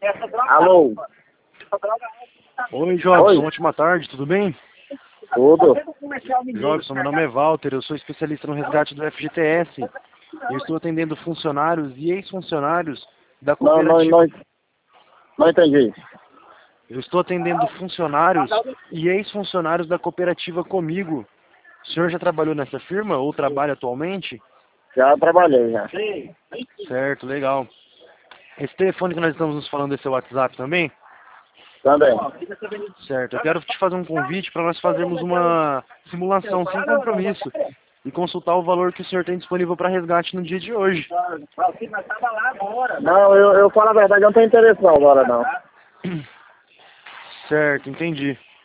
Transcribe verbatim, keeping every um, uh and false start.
Alô? Oi, Jobson, Oi. ótima tarde, tudo bem? Tudo? Jobson, meu nome é Walter, eu sou especialista no resgate do F G T S. Eu estou atendendo funcionários e ex-funcionários da Não, não, cooperativa. não, não entendi. Eu estou atendendo funcionários e ex-funcionários da cooperativa Comigo. O senhor já trabalhou nessa firma ou trabalha atualmente? Já trabalhei, já. Certo, legal. Esse telefone que nós estamos nos falando é seu WhatsApp também? Também. Certo, eu quero te fazer um convite para nós fazermos uma simulação sem compromisso e consultar o valor que o senhor tem disponível para resgate no dia de hoje. Não, eu, eu falo a verdade, eu não tenho interesse não agora, não. Certo, entendi.